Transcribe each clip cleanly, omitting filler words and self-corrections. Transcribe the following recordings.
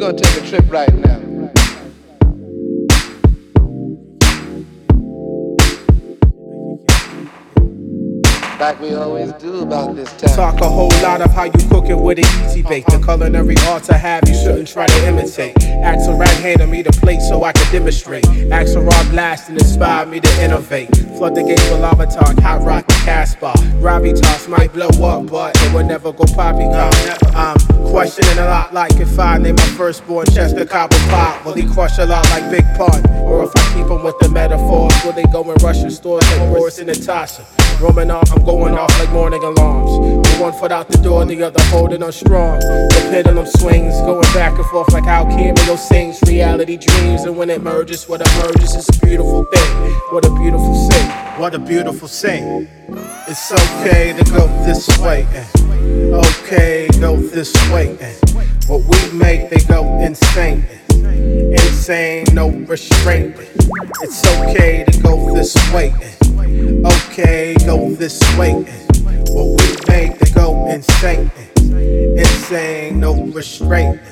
gonna take a trip right now. Like we always do about this time. Talk a whole lot of how you cook it with an easy bake. The culinary art to have you shouldn't try to imitate. Axel Rad handed me the plate so I could demonstrate. Axel Rod blast and inspired me to innovate. Flood the game with lava talk, hot rock and Casper. Gravitas might blow up, but it would never go poppycock. I'm questioning a lot like if I name my firstborn Chester Copper Pop. Will he crush a lot like Big Pun? Or if I keep him with the metaphors, will they go and rush in stores like Boris and Natasha? Roaming off, I'm going off like morning alarms. One foot out the door, the other holding on strong. The pendulum swings, going back and forth like how Cameo sings reality dreams. And when it merges, what emerges is a beautiful thing. What a beautiful sing, what a beautiful sing. It's okay to go this way, okay, go this way. What we make, they go insane. Insane, no restraint. It's okay to go this way. Okay, go this way. What we make, they go insane. Insane, no restraint.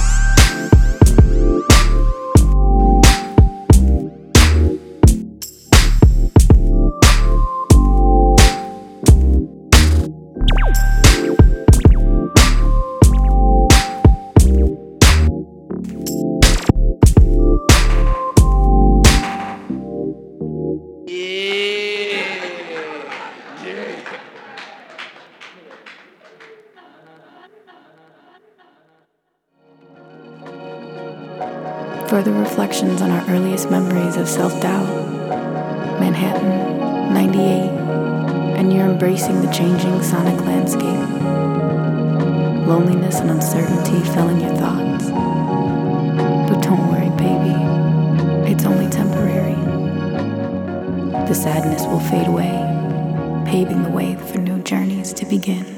Further reflections on our earliest memories of self-doubt. Manhattan, 98, and you're embracing the changing sonic landscape. Loneliness and uncertainty filling your thoughts. But don't worry, baby, it's only temporary. The sadness will fade away, paving the way for new journeys to begin.